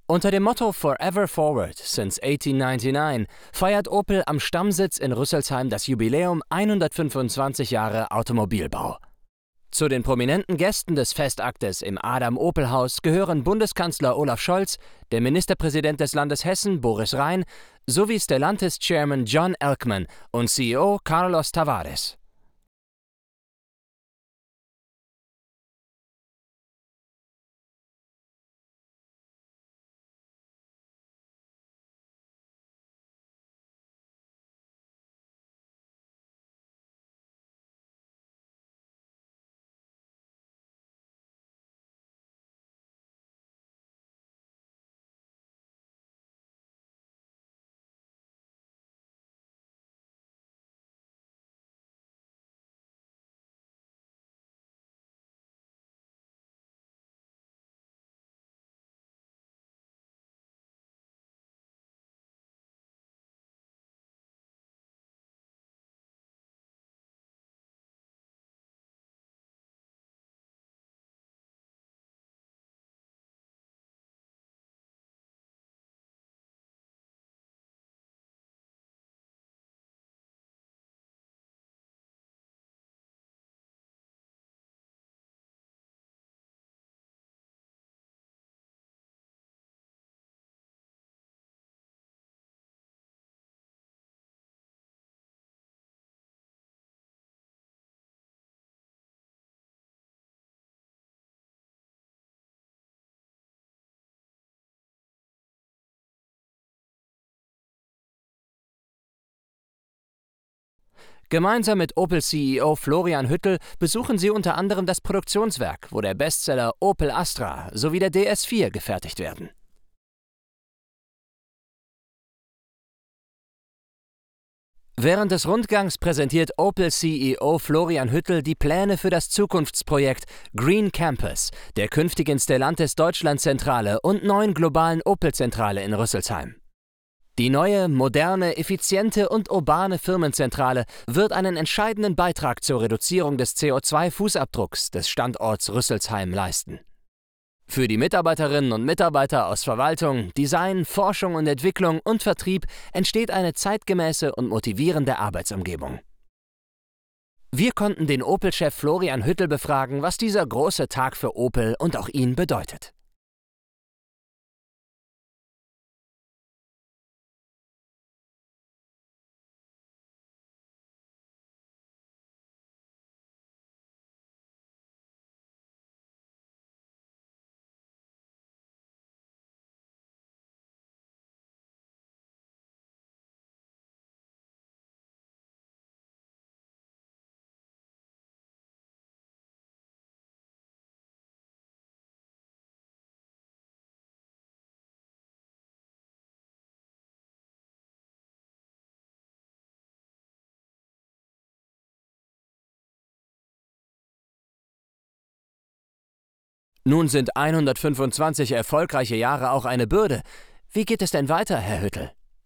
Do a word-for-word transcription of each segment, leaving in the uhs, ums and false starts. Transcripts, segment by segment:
Unter dem Motto Forever Forward since achtzehnhundertneunundneunzig feiert Opel am Stammsitz in Rüsselsheim das Jubiläum hundertfünfundzwanzig Jahre Automobilbau. Zu den prominenten Gästen des Festaktes im Adam-Opel-Haus gehören Bundeskanzler Olaf Scholz, der Ministerpräsident des Landes Hessen Boris Rhein sowie Stellantis-Chairman John Elkman und C E O Carlos Tavares. Gemeinsam mit Opel-C E O Florian Hüttl besuchen sie unter anderem das Produktionswerk, wo der Bestseller Opel Astra sowie der D S vier gefertigt werden. Während des Rundgangs präsentiert Opel-C E O Florian Hüttl die Pläne für das Zukunftsprojekt Green Campus, der künftigen Stellantis Deutschlandzentrale und neuen globalen Opel-Zentrale in Rüsselsheim. Die neue, moderne, effiziente und urbane Firmenzentrale wird einen entscheidenden Beitrag zur Reduzierung des C O zwei Fußabdrucks des Standorts Rüsselsheim leisten. Für die Mitarbeiterinnen und Mitarbeiter aus Verwaltung, Design, Forschung und Entwicklung und Vertrieb entsteht eine zeitgemäße und motivierende Arbeitsumgebung. Wir konnten den Opel-Chef Florian Hüttl befragen, was dieser große Tag für Opel und auch ihn bedeutet. Nun sind hundertfünfundzwanzig erfolgreiche Jahre auch eine Bürde. Wie geht es denn weiter, Herr Hüttl?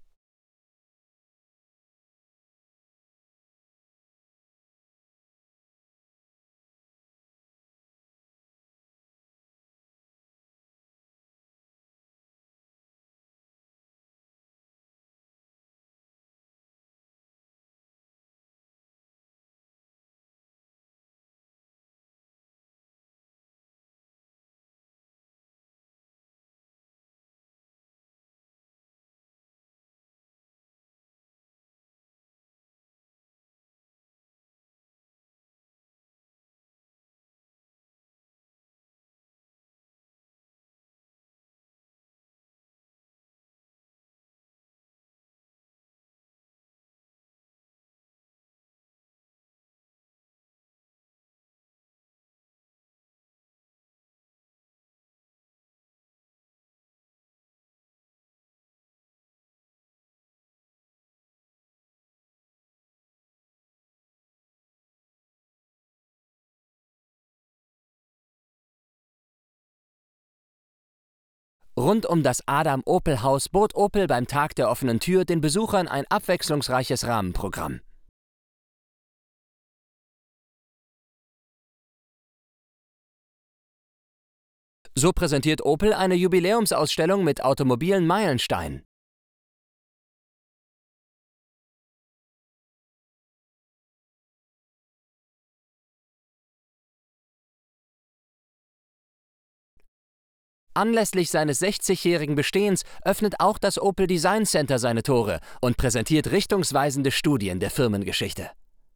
Rund um das Adam-Opel-Haus bot Opel beim Tag der offenen Tür den Besuchern ein abwechslungsreiches Rahmenprogramm. So präsentiert Opel eine Jubiläumsausstellung mit automobilen Meilensteinen. Anlässlich seines sechzigjährigen Bestehens öffnet auch das Opel Design Center seine Tore und präsentiert richtungsweisende Studien der Firmengeschichte.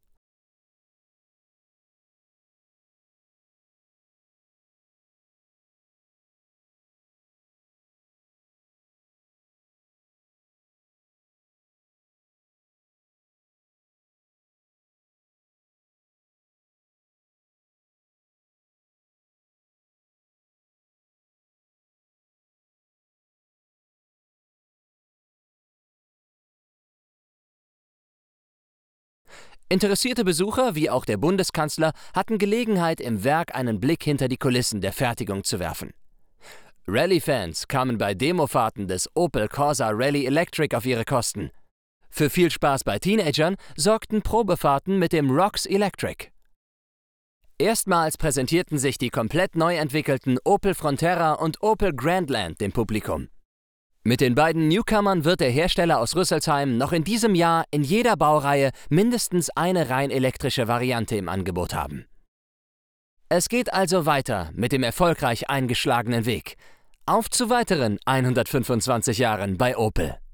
Interessierte Besucher, wie auch der Bundeskanzler, hatten Gelegenheit, im Werk einen Blick hinter die Kulissen der Fertigung zu werfen. Rallye-Fans kamen bei Demofahrten des Opel Corsa Rally Electric auf ihre Kosten. Für viel Spaß bei Teenagern sorgten Probefahrten mit dem Rox Electric. Erstmals präsentierten sich die komplett neu entwickelten Opel Frontera und Opel Grandland dem Publikum. Mit den beiden Newcomern wird der Hersteller aus Rüsselsheim noch in diesem Jahr in jeder Baureihe mindestens eine rein elektrische Variante im Angebot haben. Es geht also weiter mit dem erfolgreich eingeschlagenen Weg. Auf zu weiteren hundertfünfundzwanzig Jahren bei Opel.